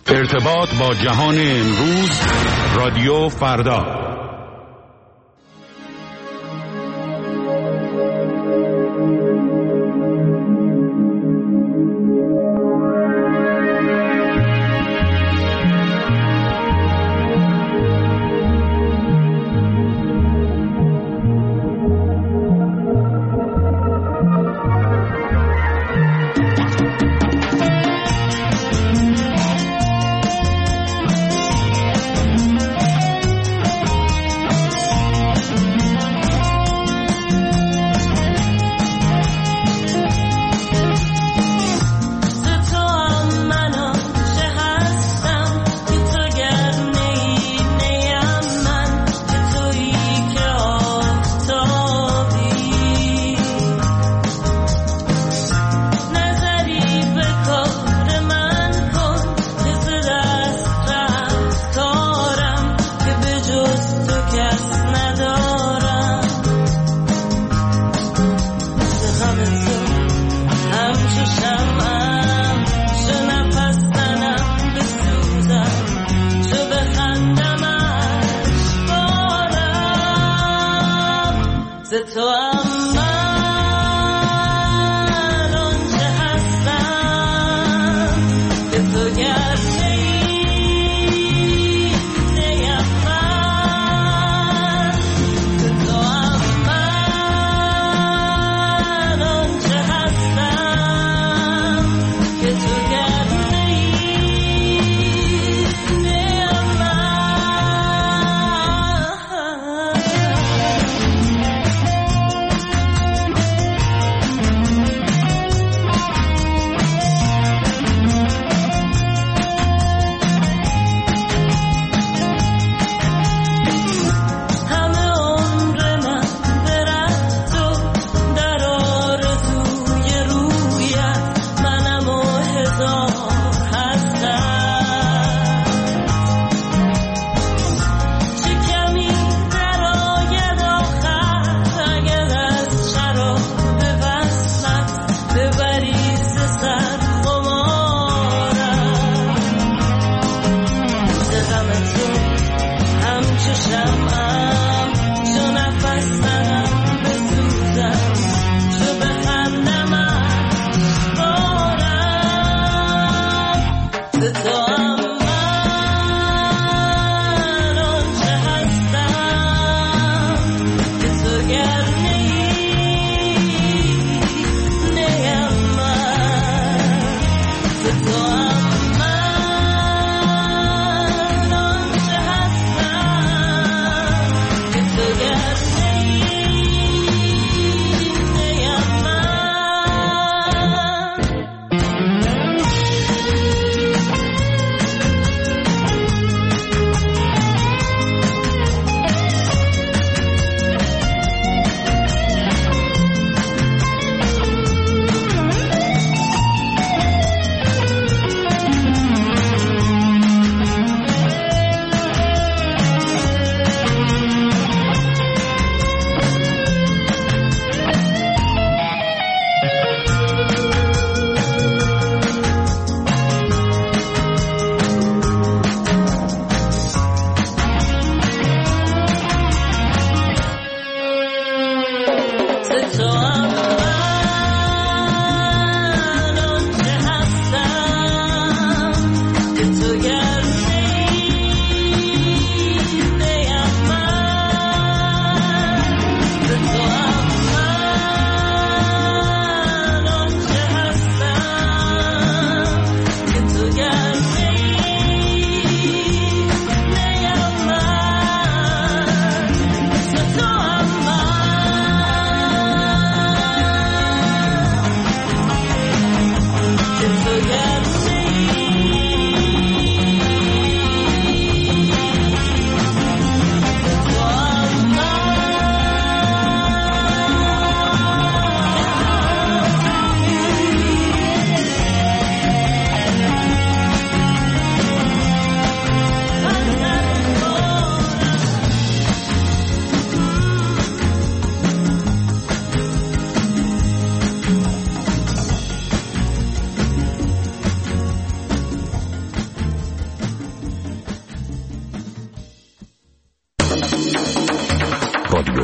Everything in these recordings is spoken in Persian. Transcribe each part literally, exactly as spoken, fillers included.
ارتباط با جهان امروز، رادیو فردا.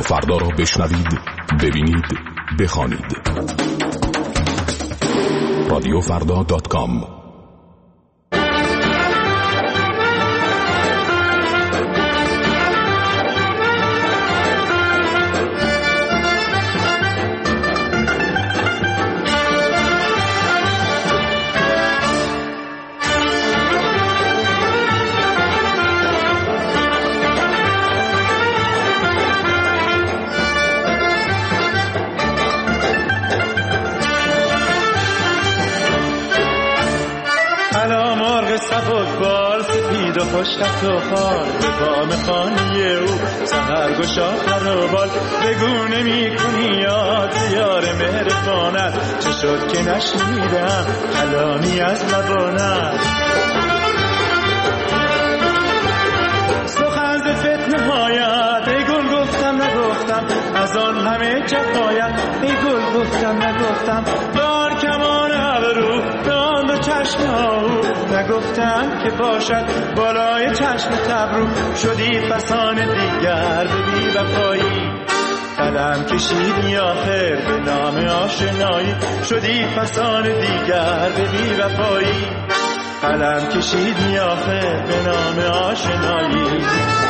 فردا را بشنوید، ببینید، بخوانید. رادیو فردا دات کام. خوشخط و خال به بام خانی او سهر گشا خرابال بگونه می کنی یاد یار مهربانت چه شد که نشنیدم کلامی از لبانت سخن ز فتنه هایت ای گل گفتم نگفتم از آن همه جفایت ای گل گفتم نگفتم بار کمان ابرو دان دو چشم او نگفتم که باشد بالای چشم تبرو شدی فسان دیگر به بی وفایی قلم کشیدی آخر به نام آشنایی شدی فسان دیگر به بی وفایی قلم کشیدی آخر به نام آشنایی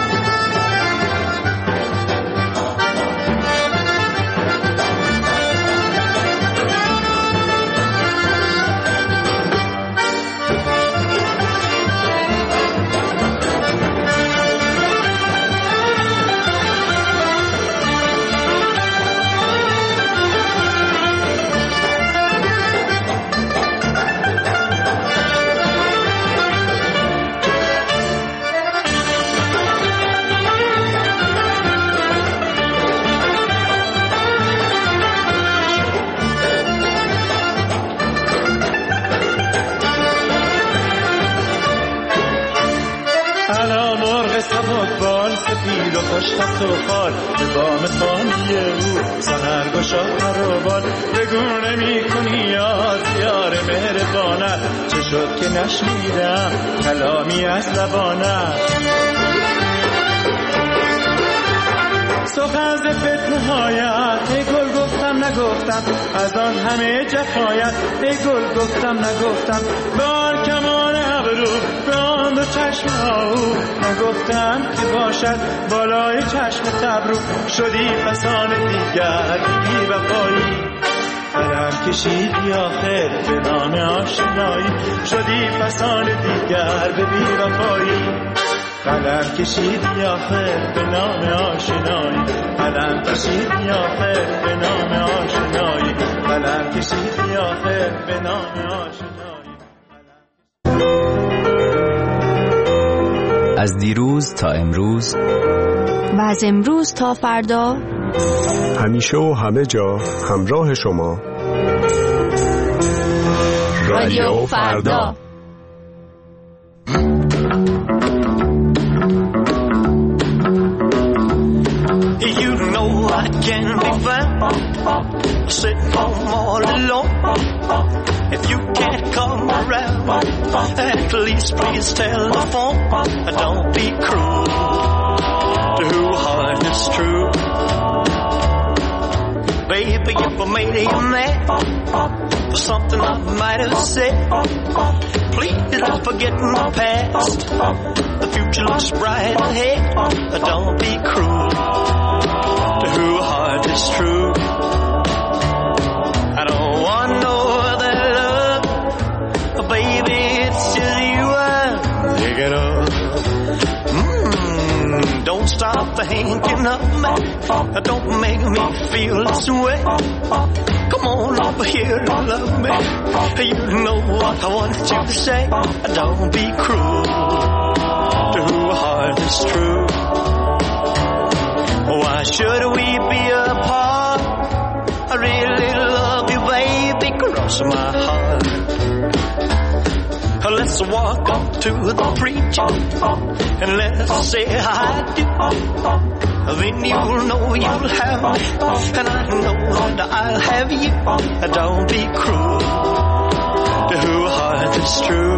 خوشخط و خال به بام خانی او سهر گشا خرابال بگونه می کنی یاد یار مهربانت چه شد که نشنیدم کلامی از لبانت سخن ز فتنه هایت ای گل گفتم نگفتم از آن همه جفایت ای گل گفتم نگفتم بار کمان ابرو دان دو چشم او نگفتم که باشد بالای چشم تبرو شدی فسان دیگر بی وفایی قلم کشیدی آخر به نام آشنایی شدی فسان دیگر به بی وفایی قلم کشیدی آخر به نام آشنایی قلم کشیدی آخر به نام آشنایی قلم کشیدی آخر به نام آشنایی. از دیروز تا امروز و از امروز تا فردا همیشه و همه جا همراه شما رادیو فردا. You know I can't be found sitting home all alone. If you can't come around, at least please tell the phone. Don't be cruel to who heart is true. Baby, if I made you mad for something I might have said, please don't forget my past. The future looks bright ahead. Don't be cruel to who heart is true. I don't want no other love, baby, it's just you I'm thinking of. Mm, don't stop thinking of me, don't make me feel this way. Come on over here and love me, you know what I want you to say. Don't be cruel to who heart is true. Why should we be apart? I really love you, baby, cross my heart. Let's walk up to the preacher and let's say I do. Then you'll know you'll have me, and I know that I'll have you. Don't be cruel to who heart is true.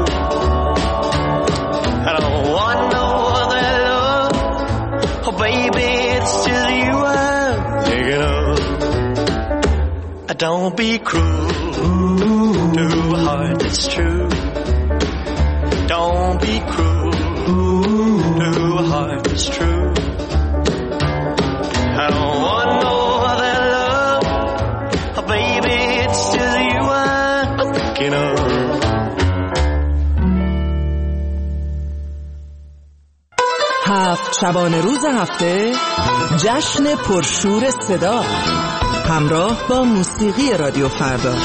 I don't want no other love, oh baby, it's just you I'm don't be cruel to a heart that's true. Don't be cruel to a heart that's true. I don't want no other love, oh baby, it's just you I'm thinking of. هفت شبانه روز هفته جشن پرشور صدا همراه با موسیقی رادیو فردا.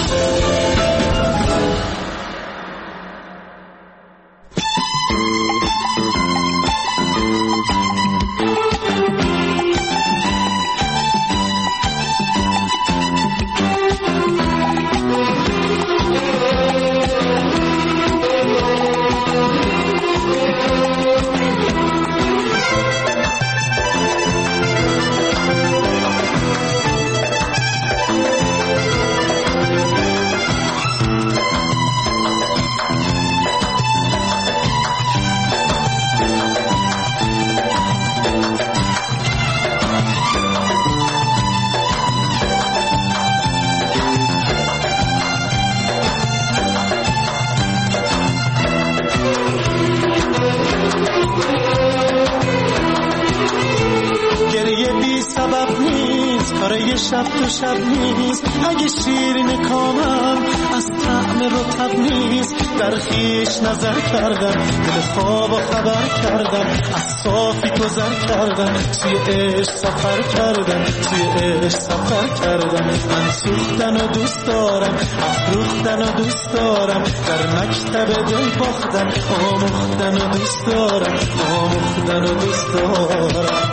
شب تو شب نیست اگه شیرین کامم از طعم رطب نیست در خویش نظر کردم دل خواب و خبر کردم از صافی گذر کردم توی عشق سفر کردم توی عشق سفر کردم من سوختن و دوست دارم افروختن و دوست دارم در مکتب دل باختن آموختن و دوست دارم آموختن و دوست دارم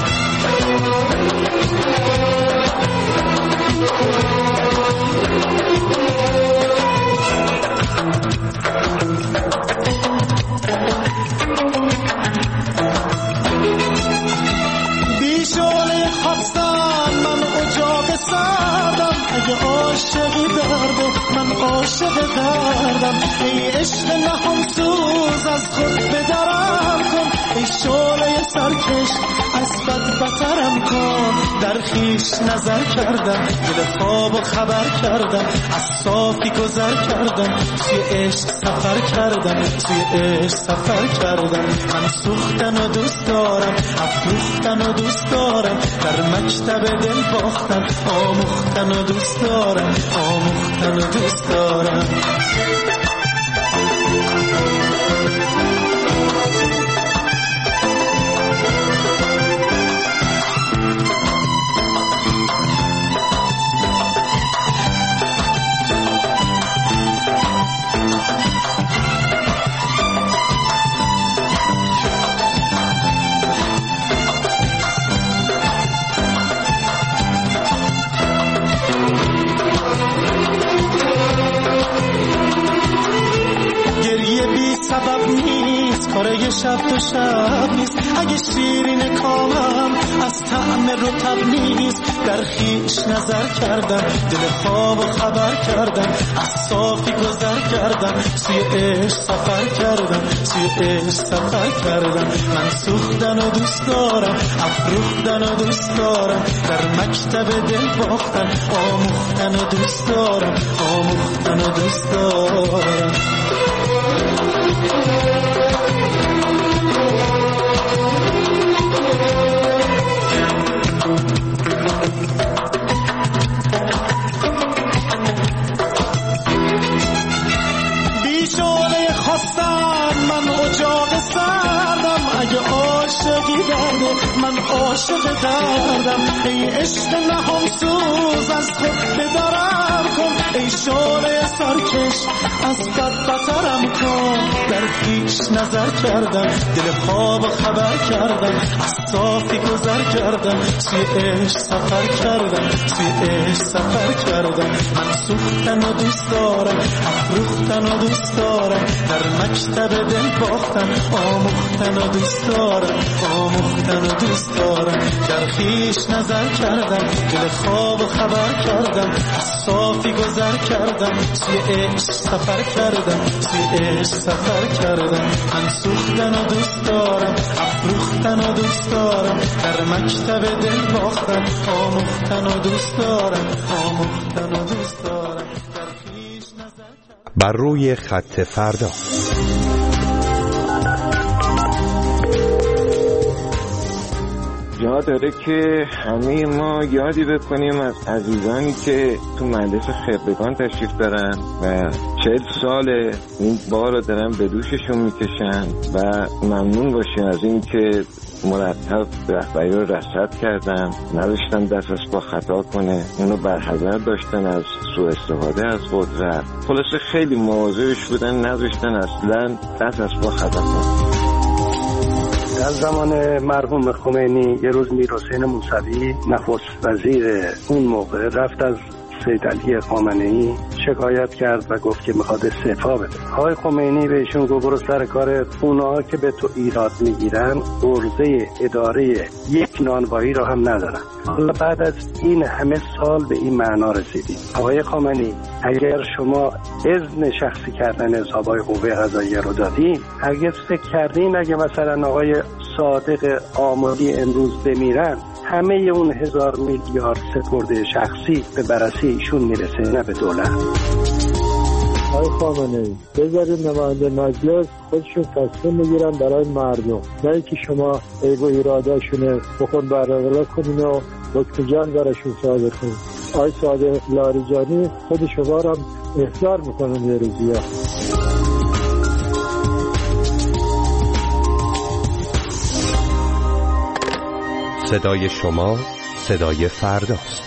بیشونه خواستم من اجاق سردم اگه عاشقی دردم من عاشق دردم ای عشق نهانسوز از خود بدرم کن ای شعله سرکش از بد بترم کن در خویش نظر کردم دل خواب و خبر کردم از صافی گذر کردم توی عشق سفر کردم توی عشق سفر کردم من سوختن و دوست دارم افروختن و دوست دارم در مکتب دل باختن آموختن و دوست دارم آموختن و دوست دارم سبب نیست کاره یه شب تو شب نیست اگه شیرین کامم از طعم رطب نیست در خویش نظر کردم دل خواب و خبر کردم از صافی گذر کردم توی عشق سفر کردم توی عشق سفر کردم من سوختن و دوست دارم افروختن و دوست دارم در مکتب دل باختن آموختن و دوست دارم آموختن و دوست دارم بیشونه خواستم من اجاق سردم اگه عاشقی درده من عاشق دردم ای عشق نهانسوز از خود بدرم کن ای شعله سرکش از بد بترم کن در خویش نظر کردم دل خواب و خبر کردم از صافی گذر کردم توی عشق سفر کردم توی عشق سفر کردم من سوختن و دوست دارم افروختن و دوست دارم در مکتب دل باختن آموختن و دوست دارم آموختن و دوست دارم در خویش نظر کردم دل خواب و خبر کردم از صافی گذر کردم توی عشق سفر کردم توی عشق سفر کردم من سوختن و دوست دارم افروختن و دوست دارم در مکتب دل باختن آموختن و دوست دارم آموختن و دوست دارم بر روی خط فردا. جا داره که همه ما یادی بکنیم از عزیزانی که تو مجلس خبرگان تشریف دارن و چهل سال این بار رو دارن به دوششون میکشن و ممنون باشیم از این که مرتب رهبری رو رصد کردن، نداشتن دست از پا خطا کنه، اونو برحذر داشتن از سوء استفاده از قدرت. خلاصه خیلی مواظبش بودن، نداشتن اصلا دست از پا خطا کنه. در زمان مرحوم خمینی یه روز میر حسین موسوی نخست وزیر اون موقع رفت از سید علی خامنه‌ای شکایت کرد و گفت که میخواد استعفا بده. آقای خمینی بهشون گفت برو سر کار، اونها که به تو ایراد میگیرن عرضه اداره یک نانوایی رو هم ندارن. حالا بعد از این همه سال به این معنا رسیدیم. آقای خامنه‌ای اگر شما اذن شخصی کردن حسابای قوه قضاییه رو دادین، هرگز فکر کردین اگه مثلا آقای صادق آملی امروز بمیرن همه اون هزار میلیارد سپرده شخصی به بررسی ایشون میرسه نه به دولت؟ آقای خامنه‌ای بذارید نماینده مجلس خودشون تصمیم بگیرن برای مردم، نه اینکه شما ایگو ایراداشونه بخون برقرار کنین و حکم جان براشون صادر کنین. آقای صادق لاریجانی خود شما رو هم احضار میکنن یه روزی ها. صدای شما صدای فرداست.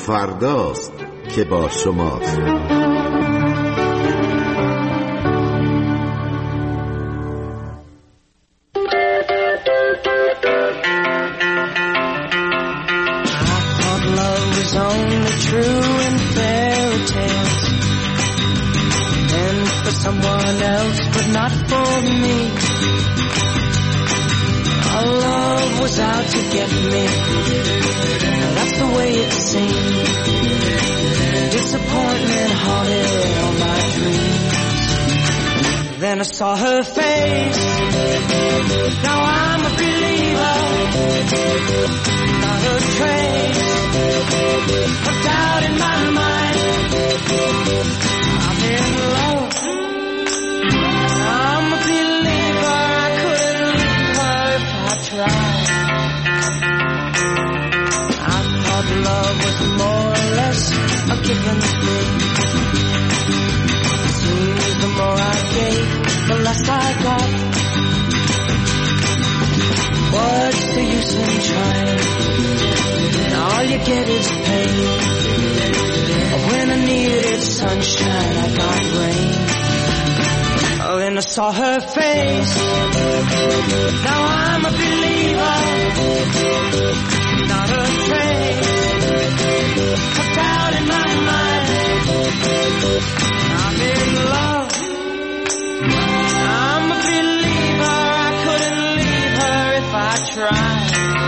فرداست که با شماست. Someone else, but not for me. Our love was out to get me. That's the way it seemed. Disappointment haunted all my dreams. Then I saw her face. Now I'm a believer. Not a trace of doubt in my mind. I'm in love. I thought love was more or less a given thing. Seems the more I gave, the less I got. What's the use in trying? All you get is pain. When I needed sunshine, I got rain. Oh, then I saw her face. Now I'm a believer. Not a trace of doubt in my mind. I'm in love. I'm a believer. I couldn't leave her if I tried.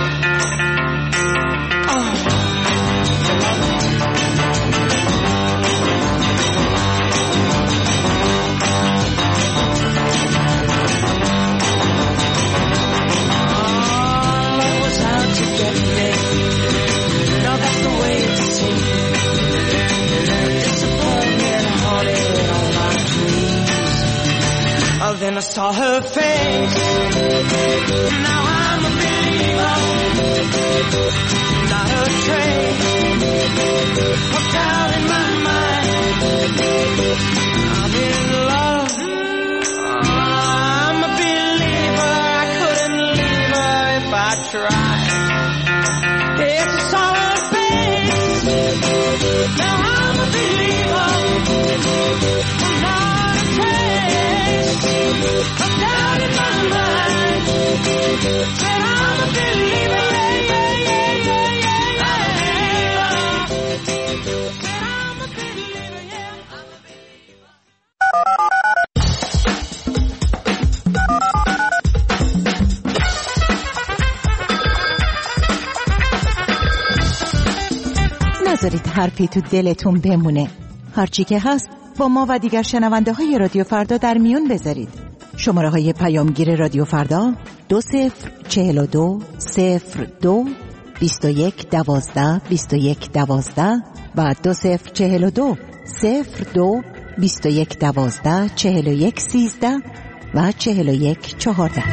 Then I saw her face. Now I'm a believer. Not a trace of doubt in my mind. I'm in love. I'm a believer. I couldn't leave her if I tried. Yes, I saw her face. Now I'm a believer. Not a trace I'm down in my mind. Said I'm a believer, yeah, yeah, yeah, yeah, yeah, yeah. Said I'm a believer, yeah, I'm a believer. نذارید حرفی تو دلتون بمونه. هرچی که هست با ما و دیگر شنونده های رادیو فردا در میون بذارید. شماره های پیامگیر رادیو فردا دو صفر چهل و دو صفر دو بیست و یک دوازده بیست و یک دوازده و دو صفر چهل و دو صفر دو بیست و یک دوازده چهل و یک سیزده و چهل و یک چهارده.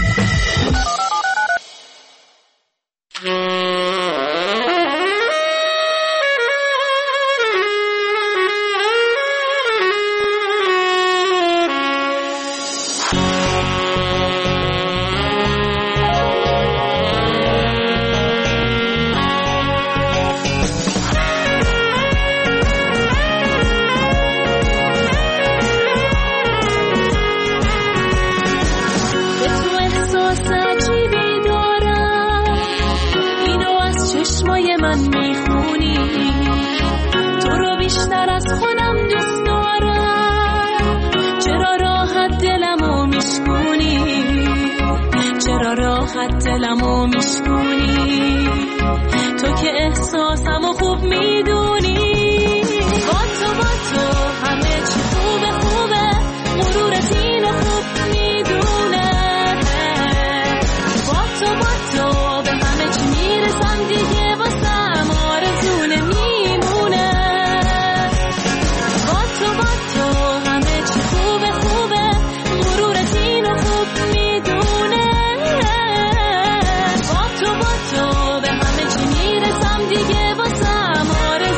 دلمو میشکونی تو که احساسمو خوب میدونی. با تو با تو همه چی خوبه خوبه غرورت اینو خوب میدونه. با تو با تو به همه چی میرسم دیگه واسم آرزو نمیمونه. با تو با تو همه چی خوبه خوبه غرورت اینو خوب میدونه. دیگه واسم آرزو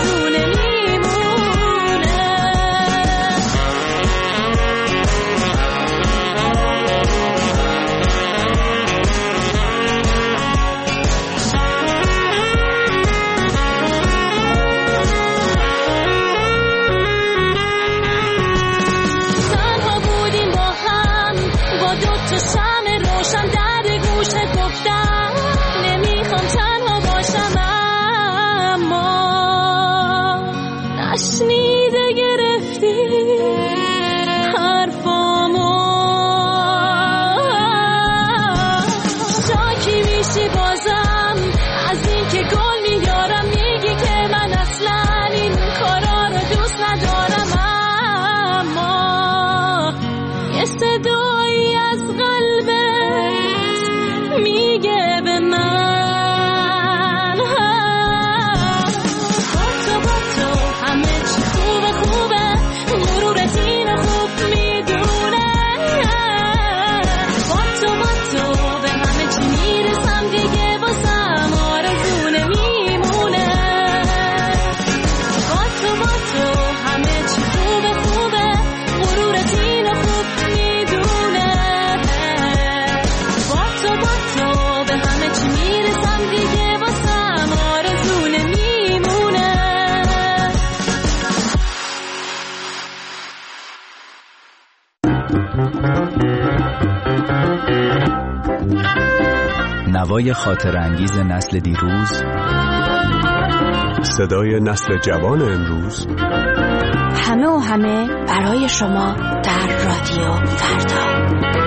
نوای خاطر انگیز نسل دیروز، صدای نسل جوان امروز، همه و همه برای شما در رادیو فردا.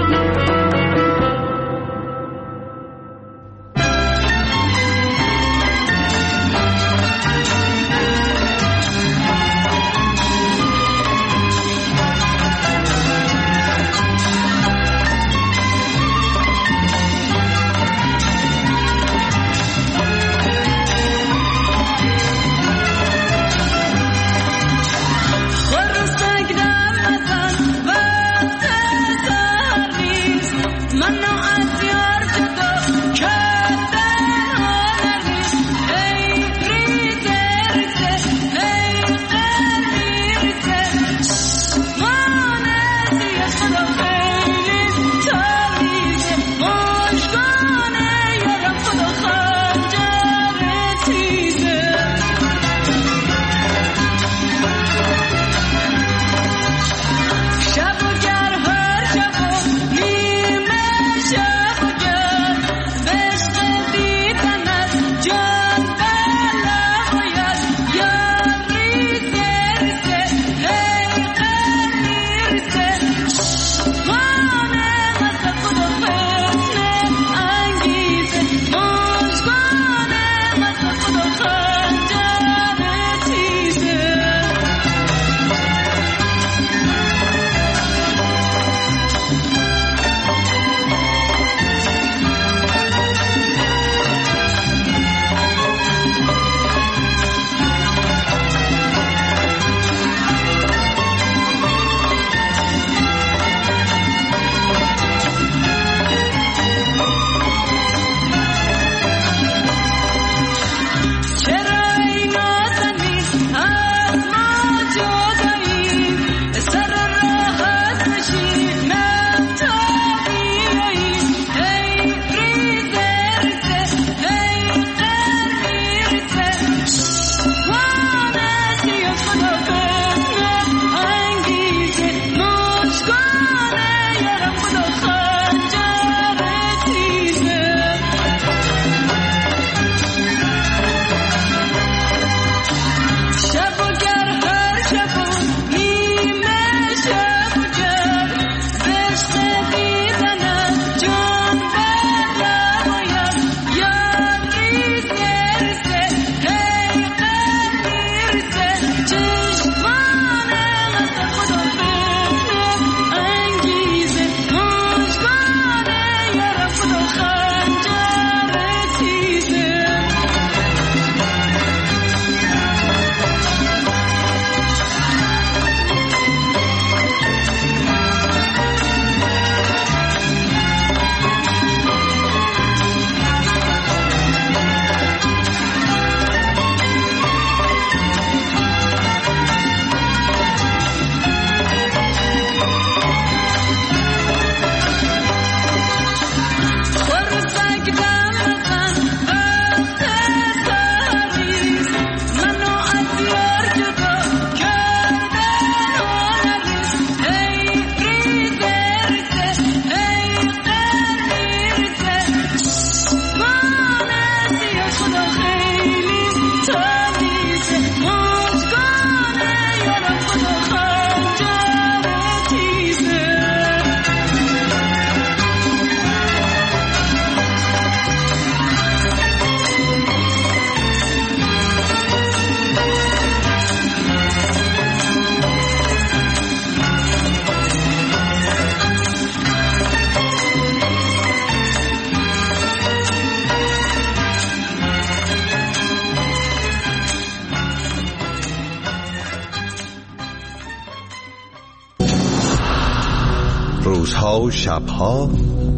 روزها و شبها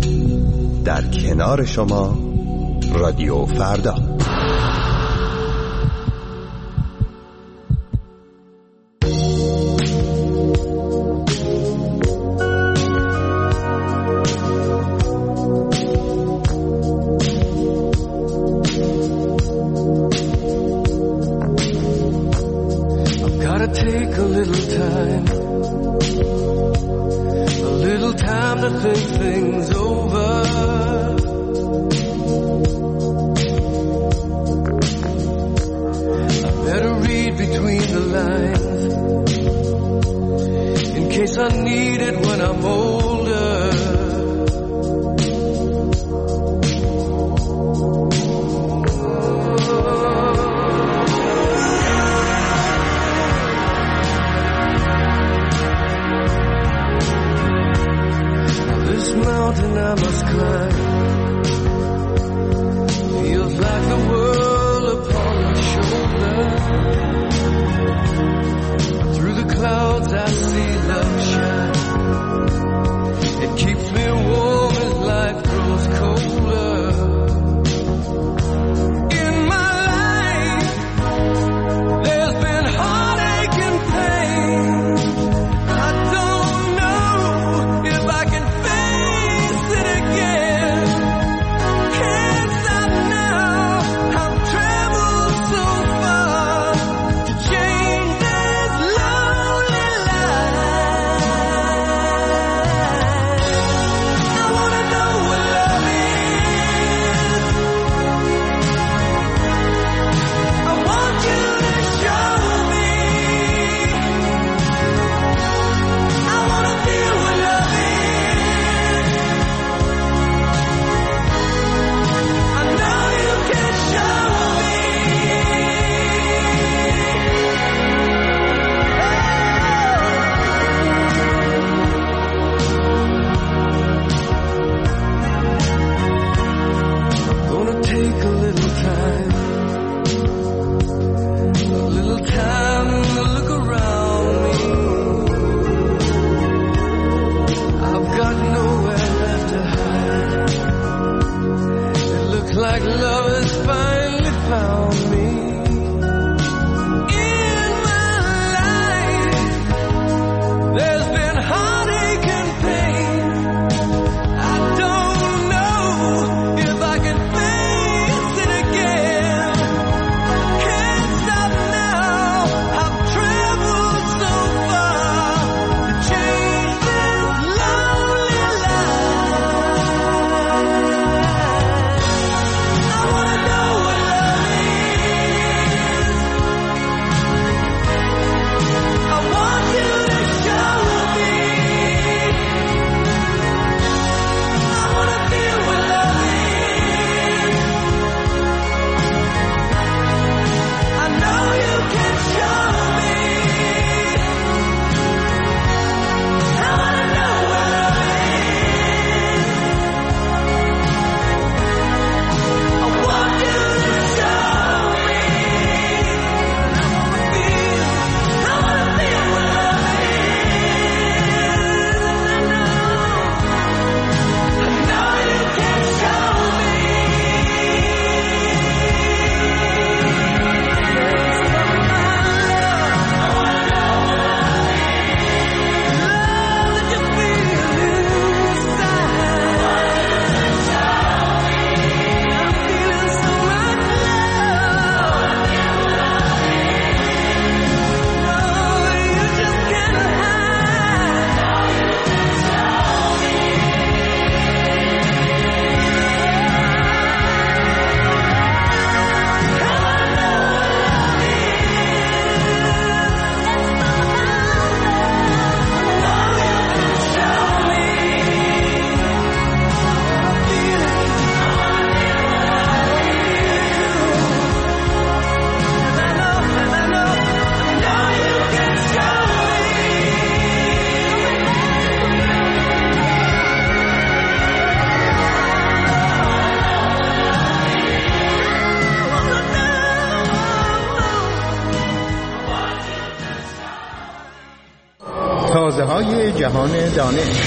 در کنار شما رادیو فردا. place I need it when I'm older. This mountain I must climb feels like the world upon my shoulder. Through the clouds I see love shine. It keeps me warm as life grows colder. In my life there's been heartache and pain. I don't know if I can face it again. Can't stop now. I've traveled so far to change this lonely life. I wanna know what love is. I want you to show me. I wanna feel what love is. I know you can show me. I'm gonna take a little time, a little time to look around me. I've got nowhere left to hide. It looks like love has finally found me. In my life, there's been heartache and pain. I don't know if I can face it again. Can't stop now. I've traveled so far to change this lonely life. I wanna know what love is. I want you to show me. I wanna feel what love is. I know you can show me. I wanna know what love is. I want you to show me. I wanna feel, I wanna feel what love is. I know, I know you can show me. Love that you feel inside. I'm feeling so much love. No, you just can't hide. تازه های جهان دانش.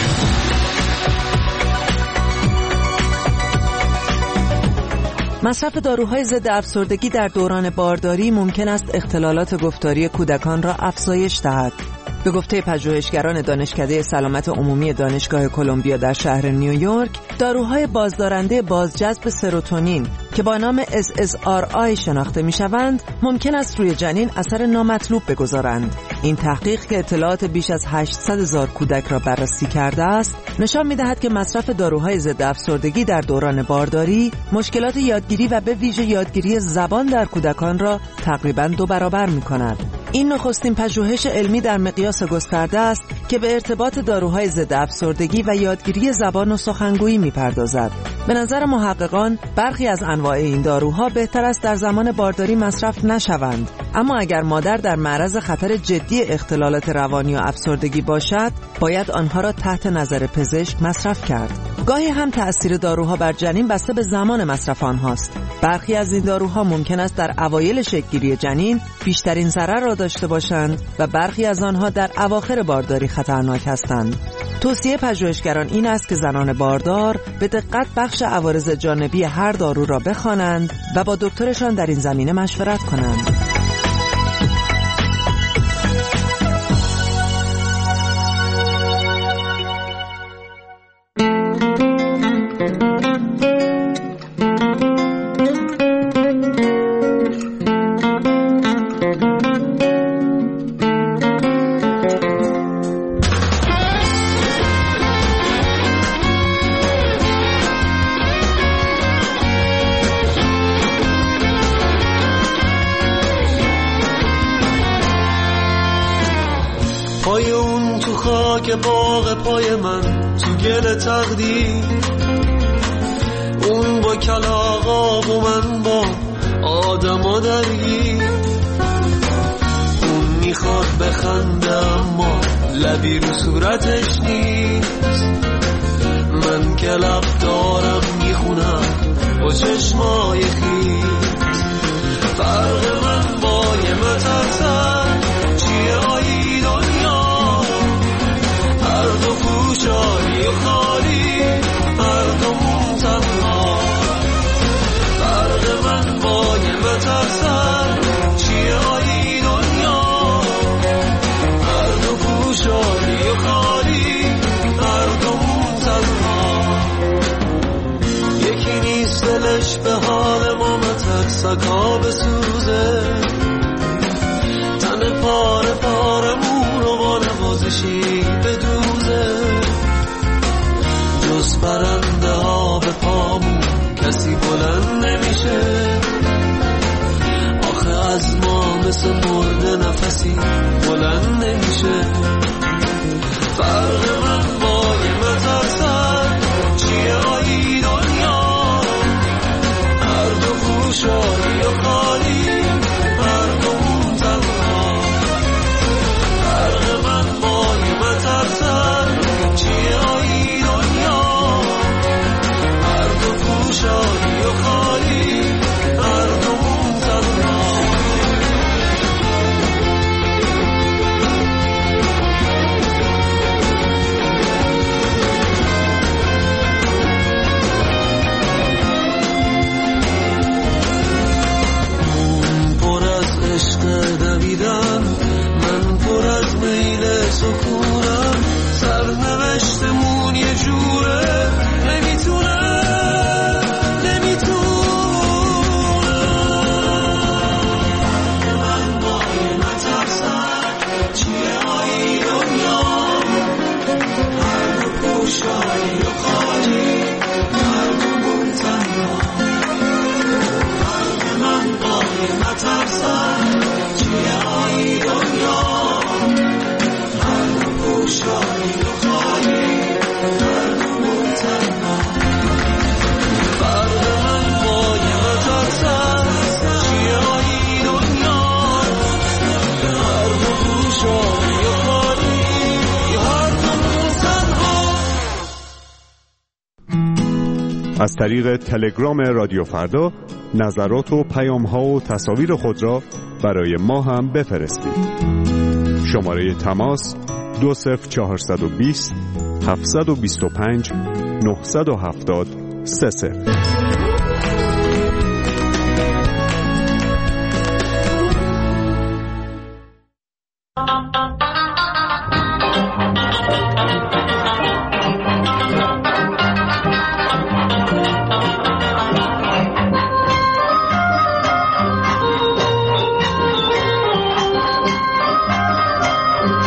مصرف داروهای ضد افسردگی در دوران بارداری ممکن است اختلالات گفتاری کودکان را افزایش دهد. به گفته پژوهشگران دانشکده سلامت عمومی دانشگاه کلمبیا در شهر نیویورک، داروهای بازدارنده بازجذب سروتونین که با نام اس اس آر آی شناخته می‌شوند، ممکن است روی جنین اثر نامطلوب بگذارند. این تحقیق که اطلاعات بیش از هشتصد هزار کودک را بررسی کرده است، نشان می‌دهد که مصرف داروهای ضد افسردگی در دوران بارداری مشکلات یادگیری و به ویژه یادگیری زبان در کودکان را تقریباً دو برابر می‌کند. این نخستین پژوهش علمی در مقیاس گسترده است که به ارتباط داروهای ضد افسردگی و یادگیری زبان و سخنگویی می‌پردازد. به نظر محققان برخی از انواع این داروها بهتر است در زمان بارداری مصرف نشوند، اما اگر مادر در معرض خطر جدی اختلالات روانی و افسردگی باشد، باید آنها را تحت نظر پزشک مصرف کرد. گاهی هم تأثیر داروها بر جنین بسته به زمان مصرف آنهاست. برخی از این داروها ممکن است در اوایل شکل‌گیری جنین بیشترین ضرر را داشته باشند و برخی از آنها در اواخر بارداری خطرناک هستند. توصیه پژوهشگران این است که زنان باردار به دقت بخش عوارض جانبی هر دارو را بخوانند و با دکترشان در این زمینه مشورت کنند. پای اون تو خاک باغ پای من تو گل تقدیر، اون با کلاغا و من با آدما درگیر. اون میخواد بخنده اما لبی رو صورتش نیست، من که لب دارم میخونم با چشمای خیز. فرق من با یه مترسن چیه آیی دنیا، هر دو پوشانی و خالی، هر دو تنها. فرق من با یه مترسن چیه آیی دنیا، هر دو پوشانی و خالی، هر دو تنها. یکی نیست دلش به حال ما مترسکا بسوزه، تن پاره پارمون رو با نوازشی بدوزه. جز برنده ها به پامون کسی بلند نمیشه، آخه از ما مثل مرده نفسی بلند نمیشه. فرق من با یه مترسن چیه آیی دنیا، هر دو پوشانی و خالی، هر دو تنها. فرق من با یه مترسن چیه آیی دنیا، هر دو پوشانی و خالی، هر دو تنها. عشق دویدن، من پر از میل سکونم، سرنوشتمون یه جوره نمیتونه نمیتونه. من با یه مترسن چیه آیی دنیا، هر دو پوشانی و خالی، هر دو تنها. من با یه مترسن چیه آیی دنیا، هر دو پوشانی و خالی، هر دو تنها. فرق من با یه مترسن چیه آیی دنیا، هر دو پوشانی و خالی، هر دو تنها. از طریق تلگرام رادیو فردا نظرات و پیام‌ها و تصاویر خود را برای ما هم بفرستید. شماره تماس دو صفر چهارصد و بیست هفتصد و بیست و پنج نهصد و هفتاد سه صفر.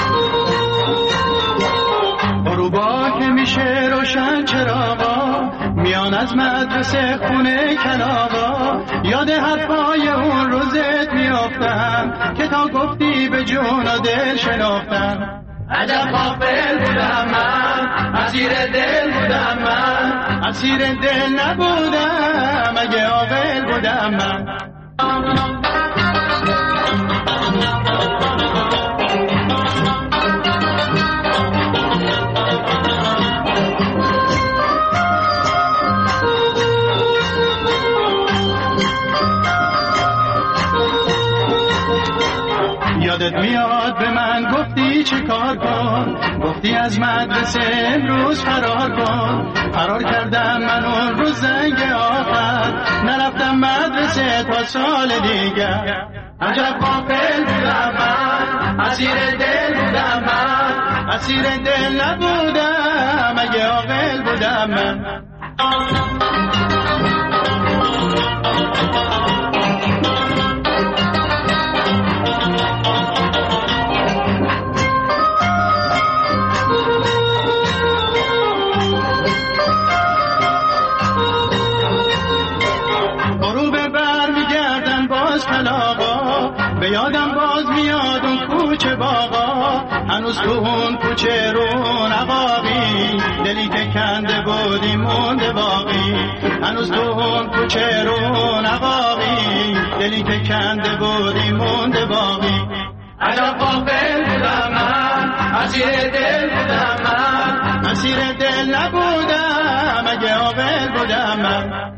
غروبا که میشه روشن چراغا، میان از مدرسه خونه کلاغا، یاد حرفای اون روزت میافتم که تا گفتی به جون و دل شناختم. عجب غافل بودم من، اسیر دل بودم من، اسیر دل نبودم اگه عاقل بودم من. یادت میاد به من گفتی چه کار کن، گفتی از مدرسه امروز فرار کن. فرار کردم من اون روز زنگ آخر، نرفتم مدرسه تا سال دیگر. عجب غافل بودم من، اسیر دل بودم من، اسیر دل نبودم اگه عاقل بودم من. به یادم باز میاد اون کوچه باغا، هنوز تو اون کوچه رون عقابی، دلی که کنده بودی مونده باقی. هنوز تو اون کوچه رون عقابی، دلی که کنده بودی مونده باقی. عجب غافل بودم من، اسیر دل بودم من، اسیر دل نبودم اگه عاقل بودم من.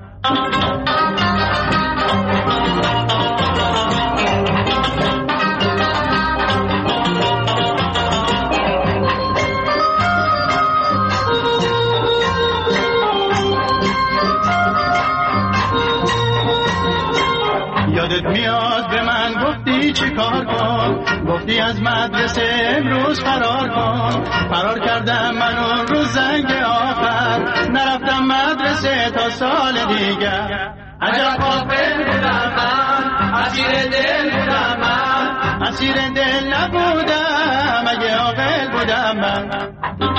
یادت میاد به من گفتی چه کار کن، گفتی از مدرسه امروز فرار کن. فرار کردم من اون روز زنگ آخر، نرفتم مدرسه تا سال دیگر. عجب غافل بودم من، اسیر دل بودم من، اسیر دل نبودم اگه عاقل بودم من.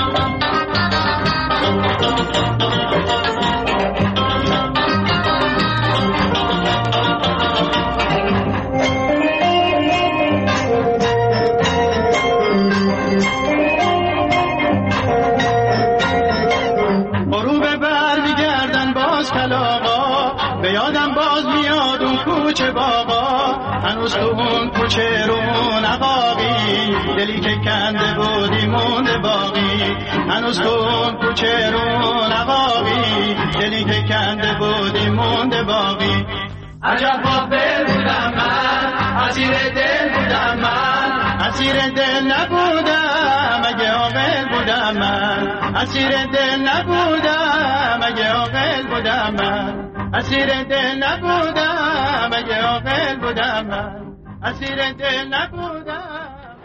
به یادم باز میاد اون کوچه باغا، هنوز تو اون کوچه رون عقابی، دلی که کنده بودی مونده باقی. هنوز تو اون کوچه رون عقابی، دلی که کنده بودی مونده باقی. عجب غافل بودم من، اسیر دل بودم من، اسیر دل نبودم اگه عاقل بودم من. اسیر دل نبودم اگه عاقل بودم من، اسیر دل نبودم اگه عاقل بودم من، اسیر دل نبودم.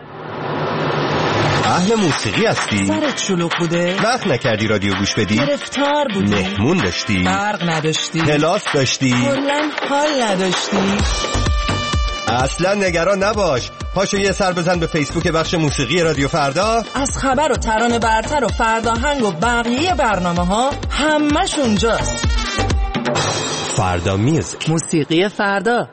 اهل موسیقی هستی؟ سرت شلوغ بوده؟ وقت نکردی رادیو گوش بدی؟ گرفتار بودی؟ مهمون داشتی؟ برق نداشتی؟ کلاس داشتی؟ کلاً حال نداشتی؟ اصلا نگران نباش، پاشو یه سر بزن به فیسبوک بخش موسیقی رادیو فردا. از خبر و ترانه برتر و فرداهنگ و بقیه برنامه ها همش اونجاست. فردا میوزیک، موسیقی فردا.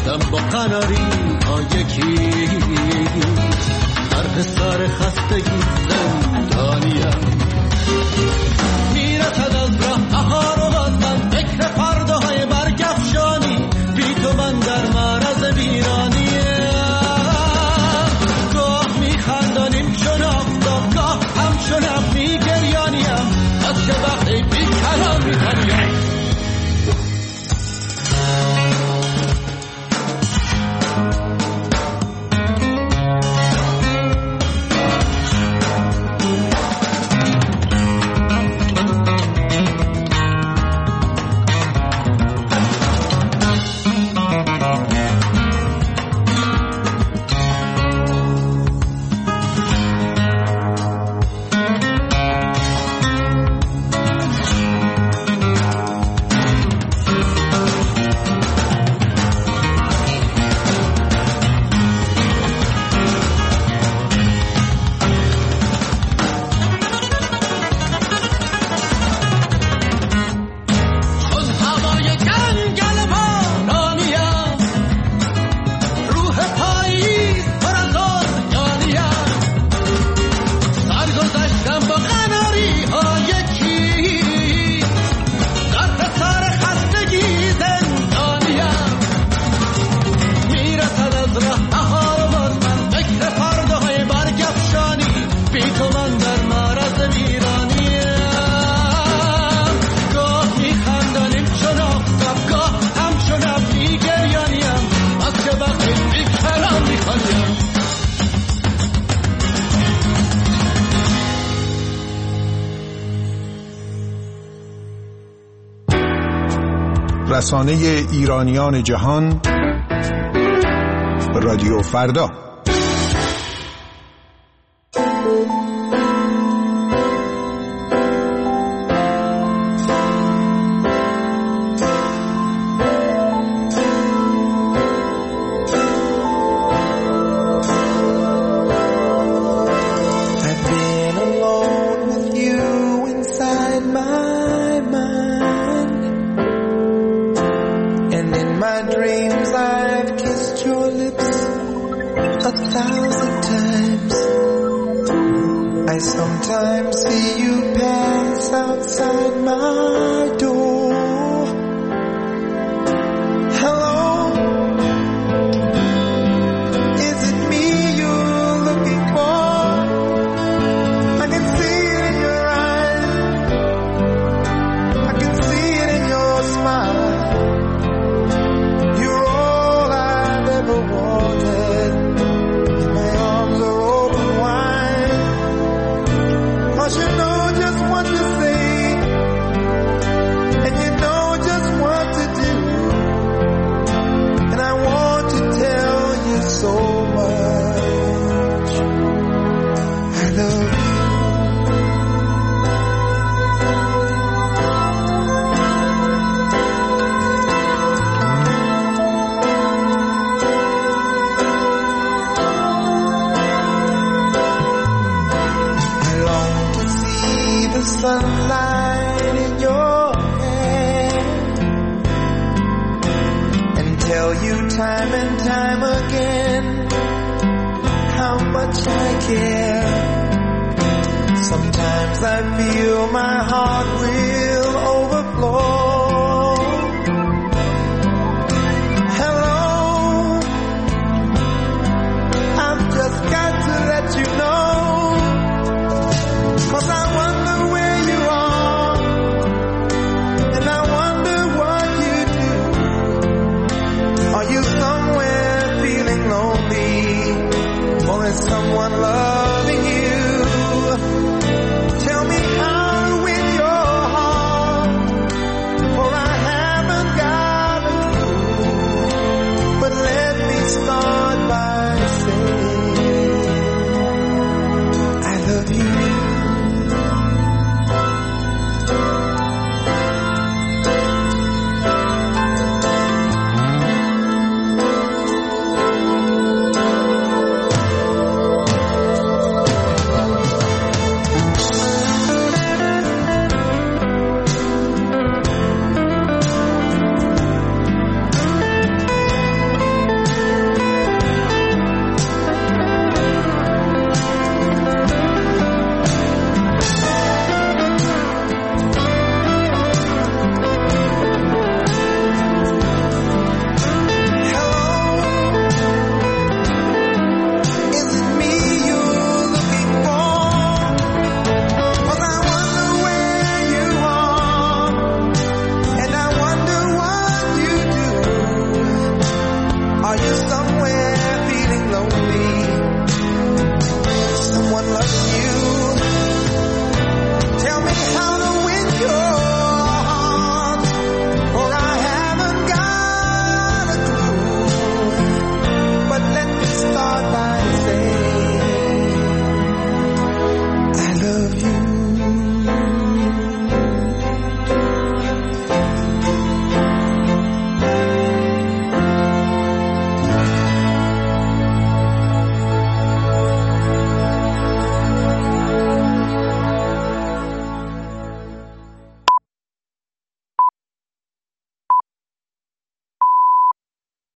گذشتم با قناری ها یکی هر حسار خستگی زندانیم میرسد از راه اها رو باز من فکر فرداهای برگفشانی بی تو من در معرض ویرانیم گاه میخندانیم چون آفتاب گاه همچون اب میگریانیم از که وقتی بی کلام میخوانیم رسانه ایرانیان جهان رادیو فردا. Sunlight in your hair and tell you time and time again how much I care. Sometimes I feel my heart will